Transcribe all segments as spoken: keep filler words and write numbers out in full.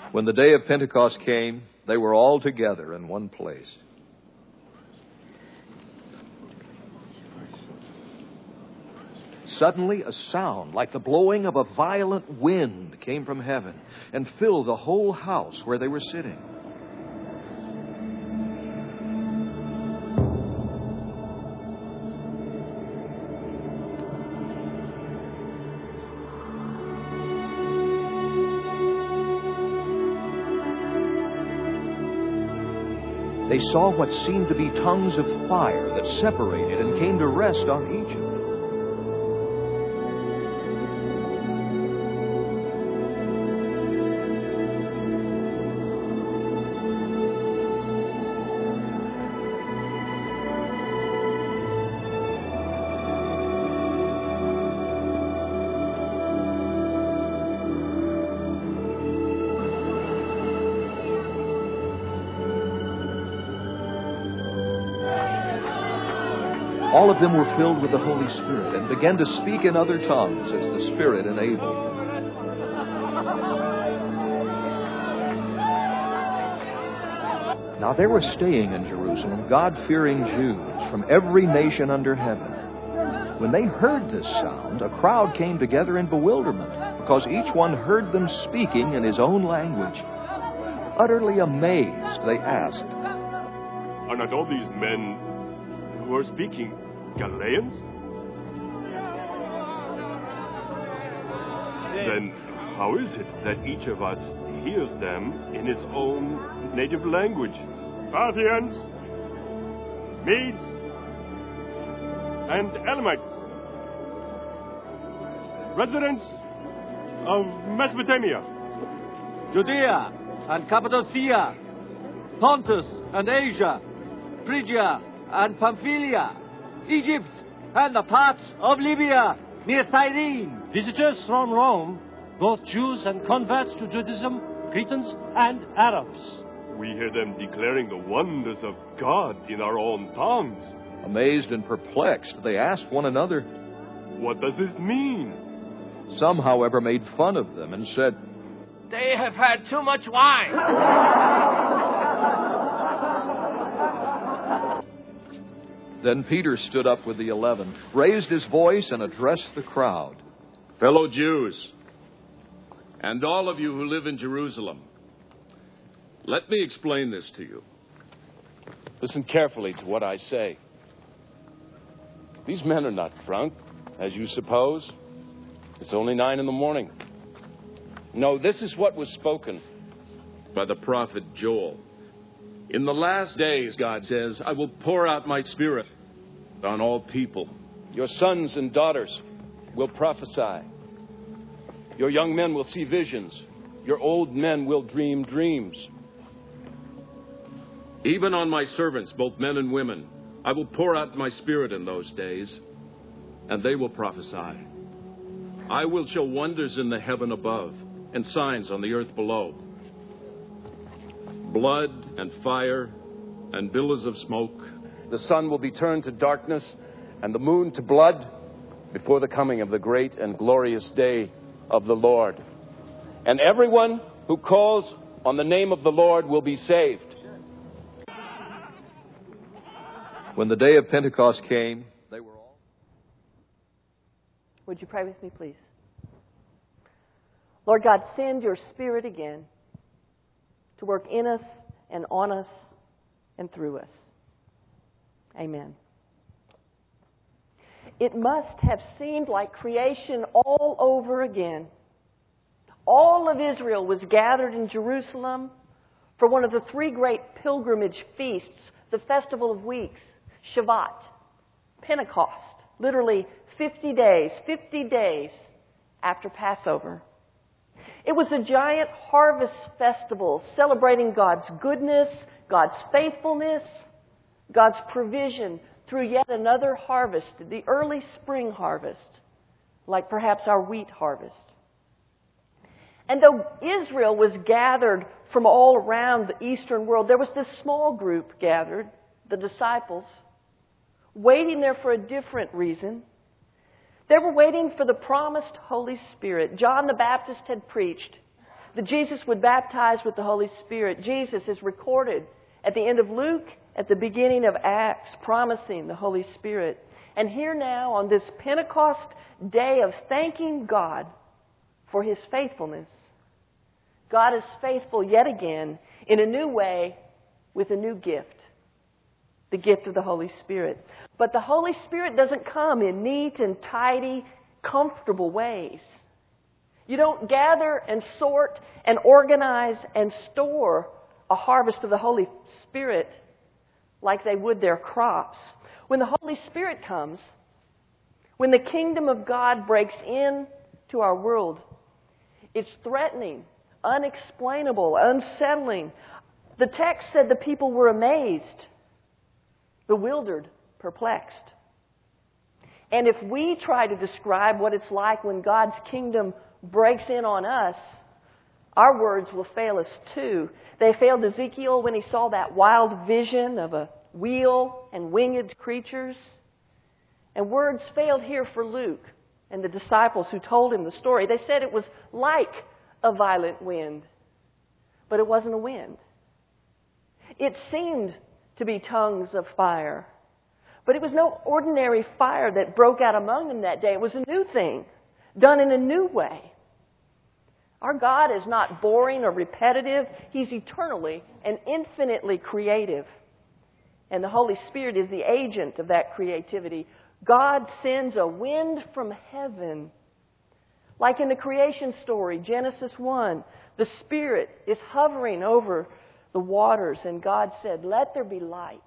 When the day of Pentecost came, they were all together in one place. Suddenly, a sound like the blowing of a violent wind came from heaven and filled the whole house where they were sitting. They saw what seemed to be tongues of fire that separated and came to rest on each of them. All of them were filled with the Holy Spirit and began to speak in other tongues as the Spirit enabled them. Now there were staying in Jerusalem God-fearing Jews from every nation under heaven. When they heard this sound, a crowd came together in bewilderment because each one heard them speaking in his own language. Utterly amazed, they asked, "Are not all these men who are speaking Galileans? Then how is it that each of us hears them in his own native language? Parthians, Medes, and Elamites, residents of Mesopotamia, Judea and Cappadocia, Pontus and Asia, Phrygia and Pamphylia, Egypt, and the parts of Libya near Cyrene. Visitors from Rome, both Jews and converts to Judaism, Cretans and Arabs. We hear them declaring the wonders of God in our own tongues." Amazed and perplexed, they asked one another, "What does this mean?" Some, however, made fun of them and said, "They have had too much wine." Then Peter stood up with the eleven, raised his voice, and addressed the crowd. "Fellow Jews, and all of you who live in Jerusalem, let me explain this to you. Listen carefully to what I say. These men are not drunk, as you suppose. It's only nine in the morning. No, this is what was spoken by the prophet Joel. In the last days, God says, I will pour out my Spirit on all people. Your sons and daughters will prophesy. Your young men will see visions. Your old men will dream dreams. Even on my servants, both men and women, I will pour out my Spirit in those days, and they will prophesy. I will show wonders in the heaven above and signs on the earth below. Blood and fire and billows of smoke. The sun will be turned to darkness and the moon to blood before the coming of the great and glorious day of the Lord. And everyone who calls on the name of the Lord will be saved." When the day of Pentecost came, they were all... Would you pray with me, please? Lord God, send your Spirit again to work in us and on us and through us. Amen. It must have seemed like creation all over again. All of Israel was gathered in Jerusalem for one of the three great pilgrimage feasts, the Festival of Weeks, Shavuot, Pentecost, literally fifty days, fifty days after Passover. It was a giant harvest festival celebrating God's goodness, God's faithfulness, God's provision through yet another harvest, the early spring harvest, like perhaps our wheat harvest. And though Israel was gathered from all around the Eastern world, there was this small group gathered, the disciples, waiting there for a different reason. They were waiting for the promised Holy Spirit. John the Baptist had preached that Jesus would baptize with the Holy Spirit. Jesus is recorded at the end of Luke, at the beginning of Acts, promising the Holy Spirit. And here now, on this Pentecost day of thanking God for His faithfulness, God is faithful yet again in a new way with a new gift, the gift of the Holy Spirit. But the Holy Spirit doesn't come in neat and tidy, comfortable ways. You don't gather and sort and organize and store a harvest of the Holy Spirit like they would their crops. When the Holy Spirit comes, when the kingdom of God breaks into our world, it's threatening, unexplainable, unsettling. The text said the people were amazed, bewildered, perplexed. And if we try to describe what it's like when God's kingdom breaks in on us, our words will fail us too. They failed Ezekiel when he saw that wild vision of a wheel and winged creatures. And words failed here for Luke and the disciples who told him the story. They said it was like a violent wind, but it wasn't a wind. It seemed to be tongues of fire, but it was no ordinary fire that broke out among them that day. It was a new thing, done in a new way. Our God is not boring or repetitive. He's eternally and infinitely creative. And the Holy Spirit is the agent of that creativity. God sends a wind from heaven. Like in the creation story, Genesis one, the Spirit is hovering over the waters, and God said, "Let there be light.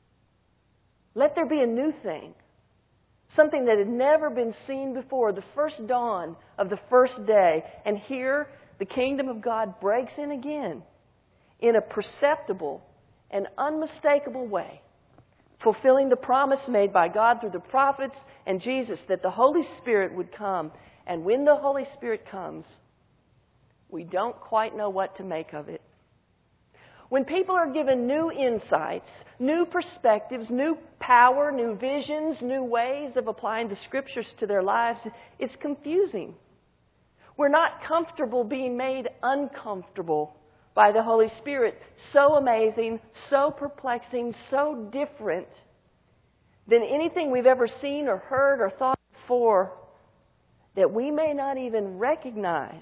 Let there be a new thing." Something that had never been seen before, the first dawn of the first day. And here, the kingdom of God breaks in again in a perceptible and unmistakable way, fulfilling the promise made by God through the prophets and Jesus that the Holy Spirit would come. And when the Holy Spirit comes, we don't quite know what to make of it. When people are given new insights, new perspectives, new power, new visions, new ways of applying the Scriptures to their lives, it's confusing. We're not comfortable being made uncomfortable by the Holy Spirit. So amazing, so perplexing, so different than anything we've ever seen or heard or thought before, that we may not even recognize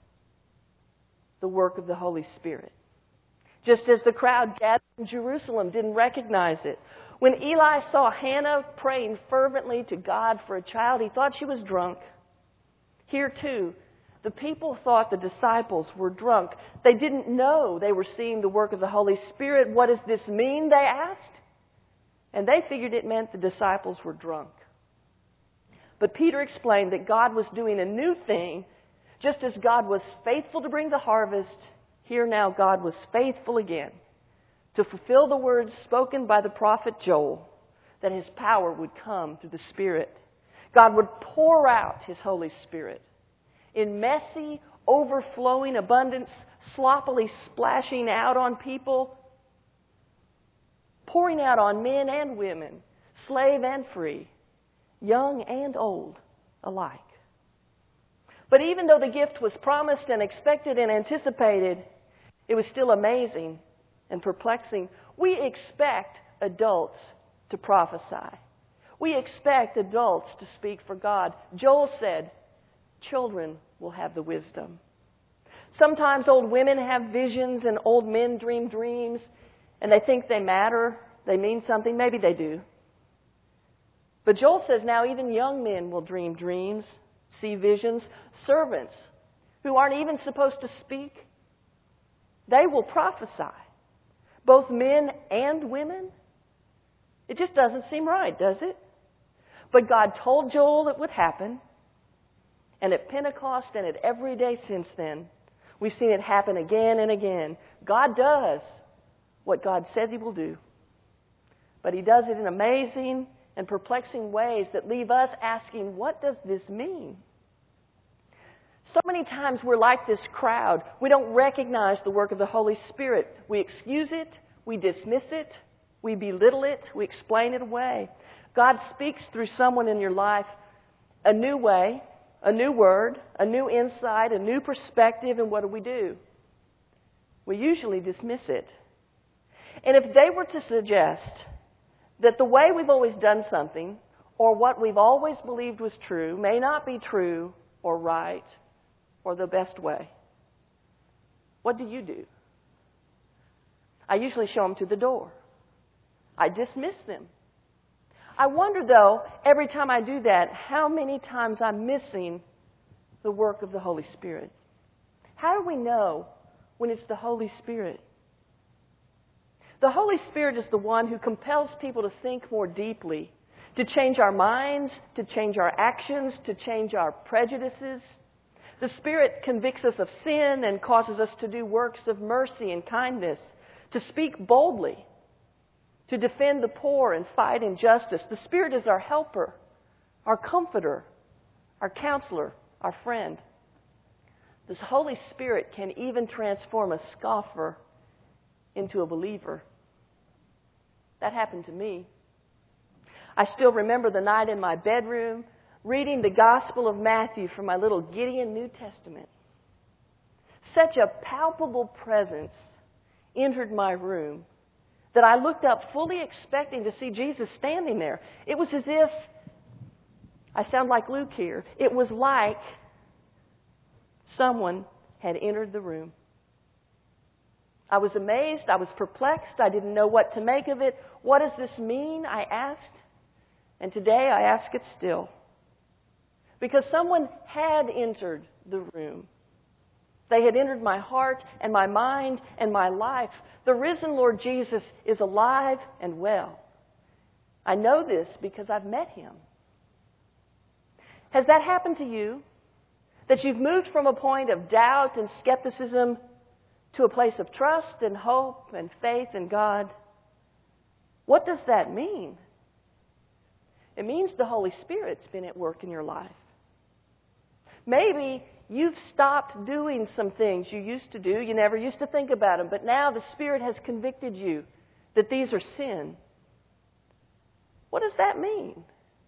the work of the Holy Spirit. Just as the crowd gathered in Jerusalem didn't recognize it. When Eli saw Hannah praying fervently to God for a child, he thought she was drunk. Here too, the people thought the disciples were drunk. They didn't know they were seeing the work of the Holy Spirit. What does this mean, they asked? And they figured it meant the disciples were drunk. But Peter explained that God was doing a new thing. Just as God was faithful to bring the harvest, here now God was faithful again to fulfill the words spoken by the prophet Joel, that His power would come through the Spirit. God would pour out His Holy Spirit in messy, overflowing abundance, sloppily splashing out on people, pouring out on men and women, slave and free, young and old alike. But even though the gift was promised and expected and anticipated, it was still amazing and perplexing. We expect adults to prophesy. We expect adults to speak for God. Joel said, children will have the wisdom. Sometimes old women have visions and old men dream dreams, and they think they matter, they mean something. Maybe they do. But Joel says now even young men will dream dreams, see visions. Servants who aren't even supposed to speak, they will prophesy. Both men and women. It just doesn't seem right, does it? But God told Joel it would happen. And at Pentecost and at every day since then, we've seen it happen again and again. God does what God says He will do. But He does it in amazing and perplexing ways that leave us asking, what does this mean? So many times we're like this crowd. We don't recognize the work of the Holy Spirit. We excuse it, we dismiss it, we belittle it, we explain it away. God speaks through someone in your life a new way, a new word, a new insight, a new perspective, and what do we do? We usually dismiss it. And if they were to suggest that the way we've always done something, or what we've always believed was true, may not be true or right or the best way, what do you do? I usually show them to the door. I dismiss them. I wonder, though, every time I do that, how many times I'm missing the work of the Holy Spirit. How do we know when it's the Holy Spirit? The Holy Spirit is the one who compels people to think more deeply, to change our minds, to change our actions, to change our prejudices. The Spirit convicts us of sin and causes us to do works of mercy and kindness, to speak boldly, to defend the poor and fight injustice. The Spirit is our helper, our comforter, our counselor, our friend. This Holy Spirit can even transform a scoffer into a believer. That happened to me. I still remember the night in my bedroom reading the Gospel of Matthew from my little Gideon New Testament. Such a palpable presence entered my room that I looked up fully expecting to see Jesus standing there. It was as if, I sound like Luke here, it was like someone had entered the room. I was amazed. I was perplexed. I didn't know what to make of it. What does this mean? I asked. And today I ask it still. Because someone had entered the room. They had entered my heart and my mind and my life. The risen Lord Jesus is alive and well. I know this because I've met Him. Has that happened to you? That you've moved from a point of doubt and skepticism to a place of trust and hope and faith in God? What does that mean? It means the Holy Spirit's been at work in your life. Maybe you've stopped doing some things you used to do. You never used to think about them. But now the Spirit has convicted you that these are sin. What does that mean?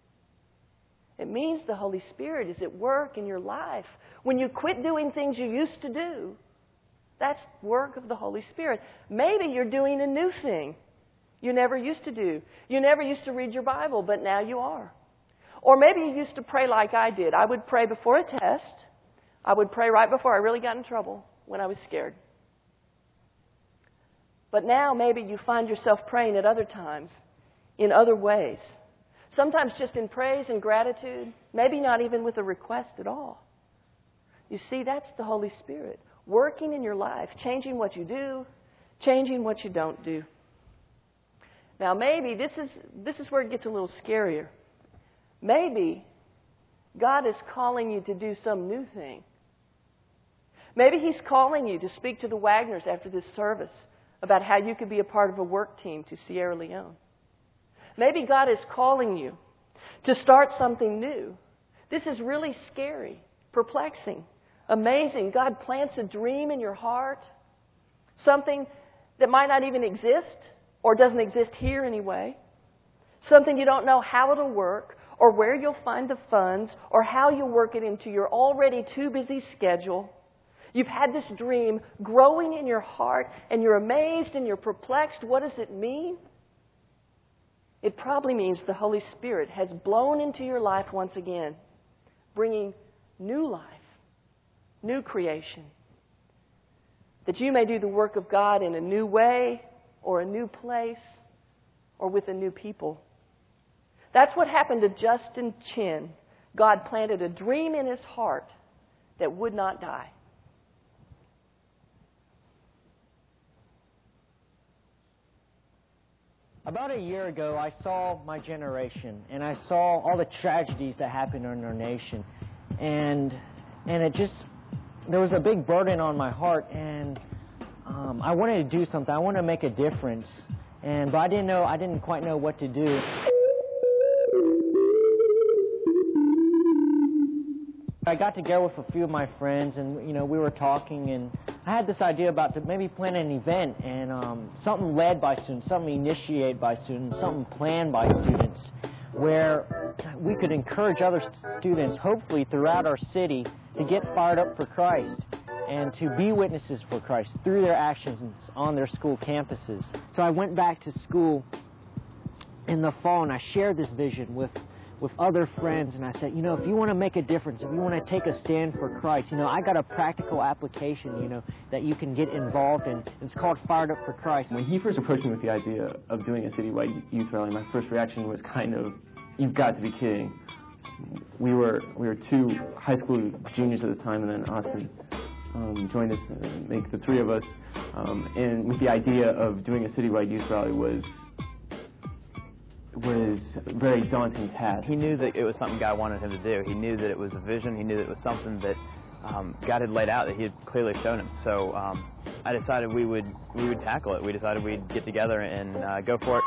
It means the Holy Spirit is at work in your life. When you quit doing things you used to do, that's work of the Holy Spirit. Maybe you're doing a new thing you never used to do. You never used to read your Bible, but now you are. Or maybe you used to pray like I did. I would pray before a test. I would pray right before I really got in trouble when I was scared. But now maybe you find yourself praying at other times, in other ways. Sometimes just in praise and gratitude, maybe not even with a request at all. You see, that's the Holy Spirit working in your life, changing what you do, changing what you don't do. Now maybe this is this is where it gets a little scarier. Maybe God is calling you to do some new thing. Maybe He's calling you to speak to the Wagners after this service about how you could be a part of a work team to Sierra Leone. Maybe God is calling you to start something new. This is really scary, perplexing, amazing. God plants a dream in your heart, something that might not even exist or doesn't exist here anyway, something you don't know how it'll work or where you'll find the funds or how you'll work it into your already too busy schedule. You've had this dream growing in your heart and you're amazed and you're perplexed. What does it mean? It probably means the Holy Spirit has blown into your life once again, bringing new life, new creation, that you may do the work of God in a new way or a new place or with a new people. That's what happened to Justin Chin. God planted a dream in his heart that would not die. About a year ago, I saw my generation, and I saw all the tragedies that happened in our nation. And and it just, there was a big burden on my heart, and um, I wanted to do something. I wanted to make a difference. And but I didn't know, I didn't quite know what to do. I got together with a few of my friends, and you know, we were talking, and I had this idea about to maybe plan an event and um, something led by students, something initiated by students, something planned by students. where we could encourage other students, hopefully throughout our city, to get fired up for Christ and to be witnesses for Christ through their actions on their school campuses. So I went back to school in the fall and I shared this vision with with other friends, and I said, you know, if you want to make a difference, if you want to take a stand for Christ, you know, I got a practical application, you know, that you can get involved in. It's called Fired Up for Christ. When he first approached me with the idea of doing a citywide youth rally, my first reaction was kind of, you've got to be kidding. We were we were two high school juniors at the time, and then Austin um, joined us, uh, make the three of us, um, and with the idea of doing a citywide youth rally was was a very daunting task. He knew that it was something God wanted him to do. He knew that it was a vision. He knew that it was something that um, God had laid out, that He had clearly shown him. So um, I decided we would we would tackle it. We decided we'd get together and uh, go for it.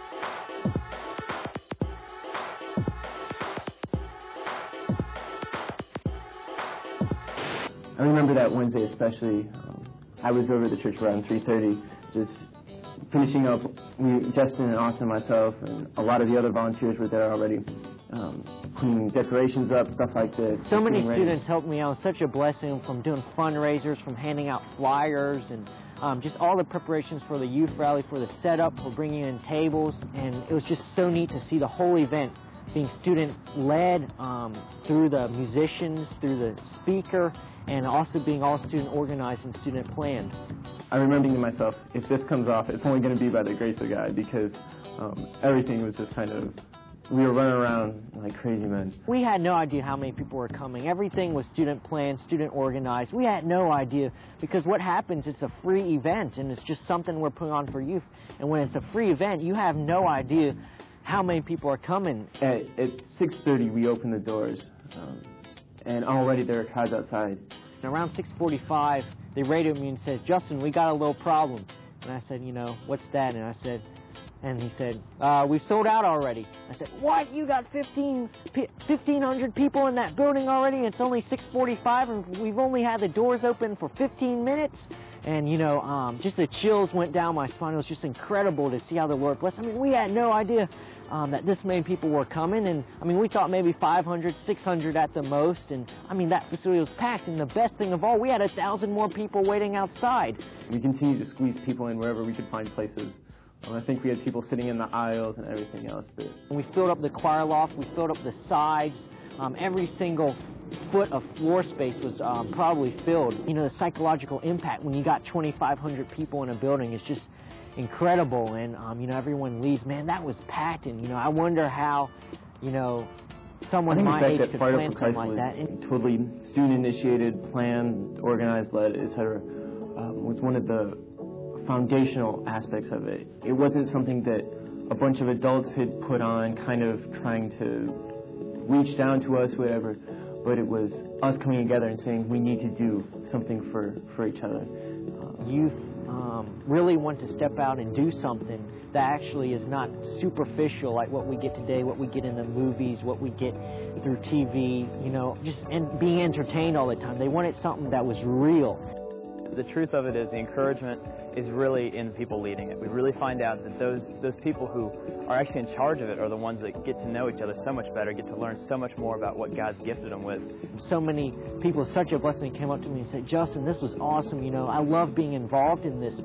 I remember that Wednesday especially. Um, I was over at the church around three thirty, just finishing up. We, Justin and Austin and myself, and a lot of the other volunteers were there already, um, putting decorations up, stuff like this. So many students helped me out. Such a blessing, from doing fundraisers, from handing out flyers, and um, just all the preparations for the youth rally, for the setup, for bringing in tables, and it was just so neat to see the whole event being student-led, um, through the musicians, through the speaker, and also being all student-organized and student-planned. I remember thinking to myself, if this comes off, it's only going to be by the grace of God, because um, everything was just kind of, we were running around like crazy men. We had no idea how many people were coming. Everything was student-planned, student-organized. We had no idea, because what happens, it's a free event, and it's just something we're putting on for youth. And when it's a free event, you have no idea how many people are coming. At, at six thirty, we opened the doors, um, and already there were crowds outside. And around six forty-five, they radioed me and said, Justin, we got a little problem. And I said, you know, what's that? And I said, and he said, uh, we've sold out already. I said, what? You got fifteen hundred people in that building already, and it's only six forty-five, and we've only had the doors open for fifteen minutes? And, you know, um, just the chills went down my spine. It was just incredible to see how the Lord blessed. I mean, we had no idea um, that this many people were coming. And, I mean, we thought maybe five hundred, six hundred at the most. And, I mean, that facility was packed. And the best thing of all, we had a thousand more people waiting outside. We continued to squeeze people in wherever we could find places. Um, I think we had people sitting in the aisles and everything else. But and we filled up the choir loft. We filled up the sides. Um, every single foot of floor space was um, probably filled. You know, the psychological impact when you got twenty-five hundred people in a building is just incredible. And, um, you know, everyone leaves, man, that was packed. And, you know, I wonder how, you know, someone my age could plan something like that. And totally student-initiated, planned, organized, led, et cetera, um, was one of the foundational aspects of it. It wasn't something that a bunch of adults had put on, kind of trying to reach down to us, whatever, but it was us coming together and saying we need to do something for, for each other. Uh, youth um, really want to step out and do something that actually is not superficial like what we get today, what we get in the movies, what we get through T V, you know, just and being entertained all the time. They wanted something that was real. The truth of it is the encouragement is really in the people leading it. We really find out that those those people who are actually in charge of it are the ones that get to know each other so much better, get to learn so much more about what God's gifted them with. So many people, such a blessing, came up to me and said, Justin, this was awesome. You know, I love being involved in this.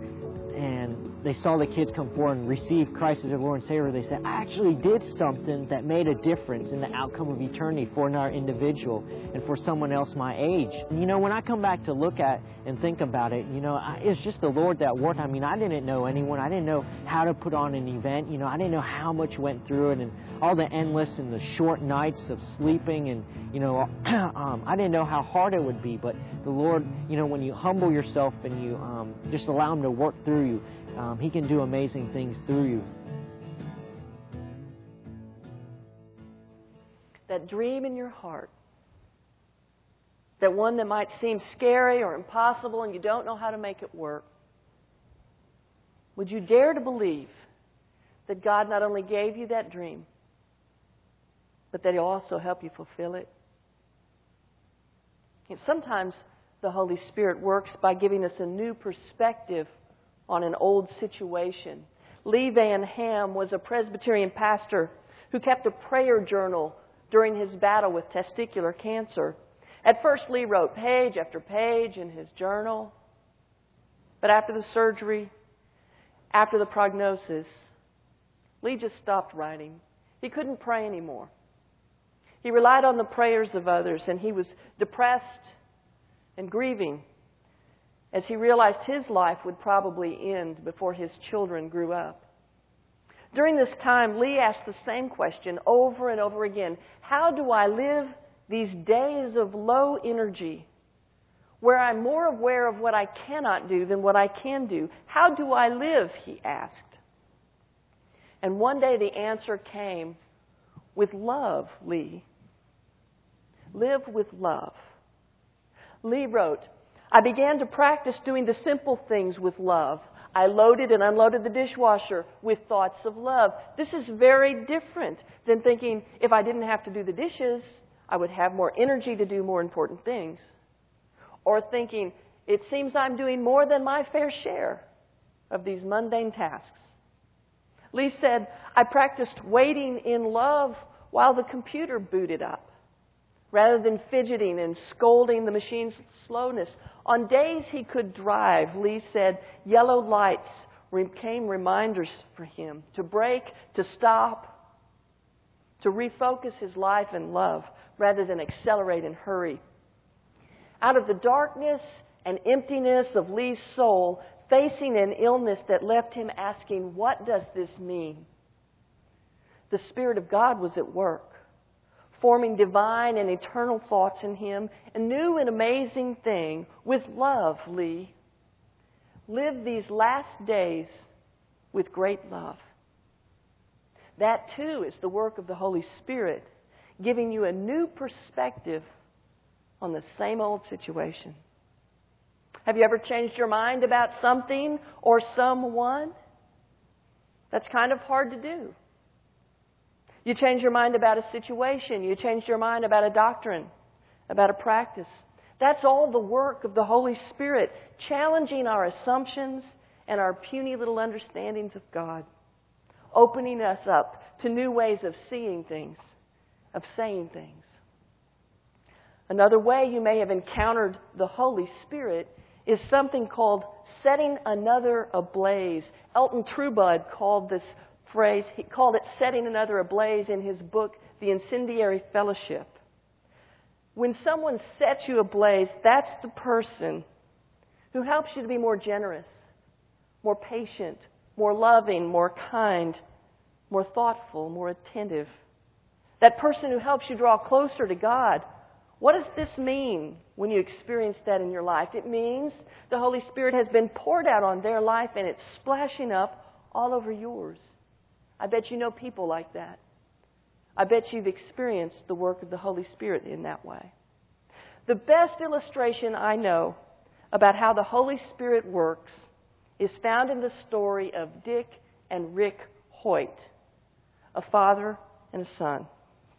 And they saw the kids come forward and receive Christ as their Lord and Savior. They said, I actually did something that made a difference in the outcome of eternity for another individual and for someone else my age. And, you know, when I come back to look at and think about it, you know, I, it's just the Lord that worked. I mean, I didn't know anyone. I didn't know how to put on an event. You know, I didn't know how much went through it and all the endless and the short nights of sleeping. And, you know, um, I didn't know how hard it would be. But the Lord, you know, when you humble yourself and you um, just allow Him to work through you, Um, He can do amazing things through you. That dream in your heart, that one that might seem scary or impossible and you don't know how to make it work, would you dare to believe that God not only gave you that dream, but that He'll also help you fulfill it? And sometimes the Holy Spirit works by giving us a new perspective on an old situation. Lee Van Ham was a Presbyterian pastor who kept a prayer journal during his battle with testicular cancer. At first, Lee wrote page after page in his journal. But after the surgery, after the prognosis, Lee just stopped writing. He couldn't pray anymore. He relied on the prayers of others, and he was depressed and grieving as he realized his life would probably end before his children grew up. During this time, Lee asked the same question over and over again. How do I live these days of low energy, where I'm more aware of what I cannot do than what I can do? How do I live, he asked. And one day the answer came, with love, Lee. Live with love. Lee wrote, I began to practice doing the simple things with love. I loaded and unloaded the dishwasher with thoughts of love. This is very different than thinking if I didn't have to do the dishes, I would have more energy to do more important things. Or thinking, it seems I'm doing more than my fair share of these mundane tasks. Lee said, I practiced waiting in love while the computer booted up, rather than fidgeting and scolding the machine's slowness. On days he could drive, Lee said, yellow lights became reminders for him to brake, to stop, to refocus his life in love, rather than accelerate and hurry. Out of the darkness and emptiness of Lee's soul, facing an illness that left him asking, what does this mean? The Spirit of God was at work, forming divine and eternal thoughts in him. A new and amazing thing with love, Lee. Live these last days with great love. That too is the work of the Holy Spirit, giving you a new perspective on the same old situation. Have you ever changed your mind about something or someone? That's kind of hard to do. You change your mind about a situation. You change your mind about a doctrine, about a practice. That's all the work of the Holy Spirit, challenging our assumptions and our puny little understandings of God, opening us up to new ways of seeing things, of saying things. Another way you may have encountered the Holy Spirit is something called setting another ablaze. Elton Trueblood called this phrase, he called it setting another ablaze in his book, The Incendiary Fellowship. When someone sets you ablaze, that's the person who helps you to be more generous, more patient, more loving, more kind, more thoughtful, more attentive. That person who helps you draw closer to God. What does this mean when you experience that in your life? It means the Holy Spirit has been poured out on their life and it's splashing up all over yours. I bet you know people like that. I bet you've experienced the work of the Holy Spirit in that way. The best illustration I know about how the Holy Spirit works is found in the story of Dick and Rick Hoyt, a father and a son.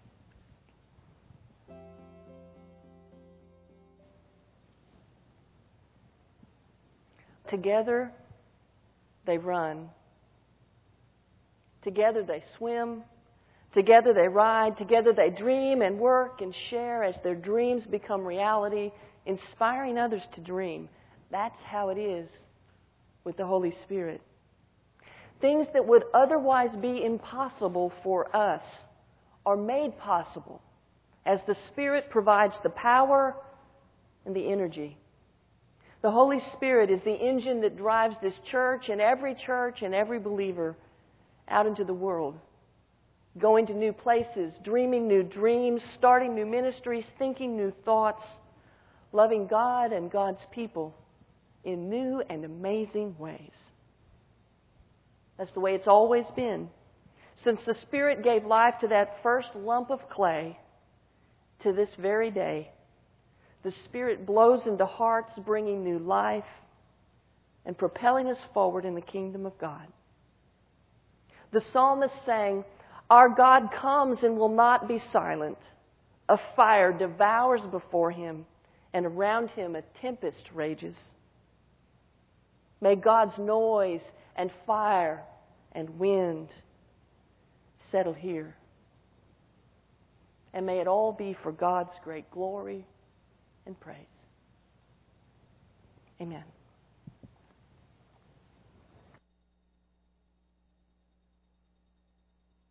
Together, they run. Together, they swim. Together, they ride. Together, they dream and work and share as their dreams become reality, inspiring others to dream. That's how it is with the Holy Spirit. Things that would otherwise be impossible for us are made possible as the Spirit provides the power and the energy. The Holy Spirit is the engine that drives this church and every church and every believer out into the world, going to new places, dreaming new dreams, starting new ministries, thinking new thoughts, loving God and God's people in new and amazing ways. That's the way it's always been. Since the Spirit gave life to that first lump of clay, to this very day, the Spirit blows into hearts, bringing new life and propelling us forward in the kingdom of God. The psalmist sang, "Our God comes and will not be silent. A fire devours before him, and around him a tempest rages." May God's noise and fire and wind settle here And may it all be for God's great glory and praise. Amen.